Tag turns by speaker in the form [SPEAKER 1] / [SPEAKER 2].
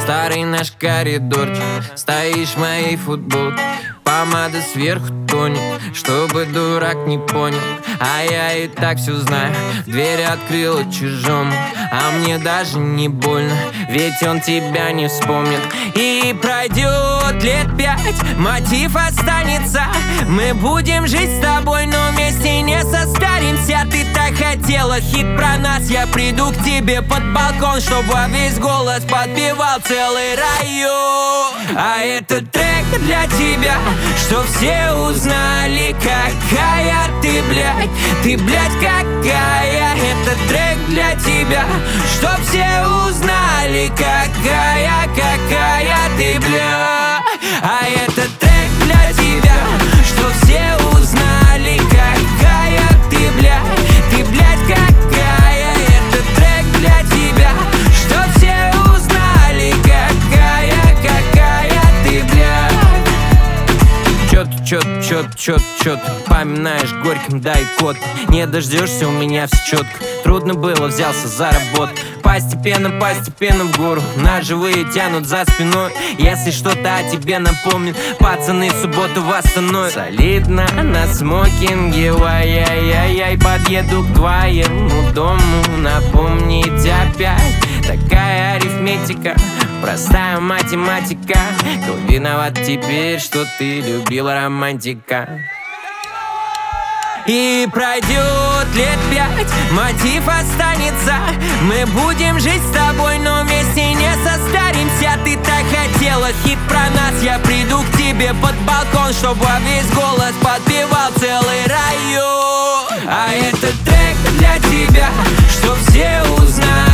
[SPEAKER 1] Старый наш коридорчик, стоишь в моей футболке. Помада сверху тонет, чтобы дурак не понял. А я и так все знаю, дверь открыла чужому. А мне даже не больно, ведь он тебя не вспомнит. И пройдет лет 5, мотив останется. Мы будем жить с тобой, но вместе не состаримся. Ты так хотела хит про нас, я приду к тебе под балкон, чтобы во весь голос подпевал целый район. А этот трек для тебя, что все узнали, какая ты, блядь. Ты, блядь, какая. Этот трек для тебя, чтоб все узнали, какая ты, блядь. А этот трек для тебя, чтоб все узнали, какая ты, блядь. Ты, блядь, какая. Этот трек для тебя, чтоб все узнали, какая ты, блядь. Чё ты поминаешь горьким, дай код. Не дождешься, у меня все четко. Трудно было, взялся за работу. Постепенно в гору. Ножевые тянут за спиной. Если что-то о тебе напомнит, пацаны в субботу восстановят. Солидно на смокинге, ай-яй-яй-яй. Подъеду к твоему дому, напомнить опять. Такая арифметика, простая математика. Кто виноват теперь, что ты любила романтика? И пройдет лет 5, мотив останется. Мы будем жить с тобой, но вместе не состаримся. Ты так хотела хит про нас, я приду к тебе под балкон, чтобы во весь голос подпевал целый район. А этот трек для тебя, чтоб все узнали,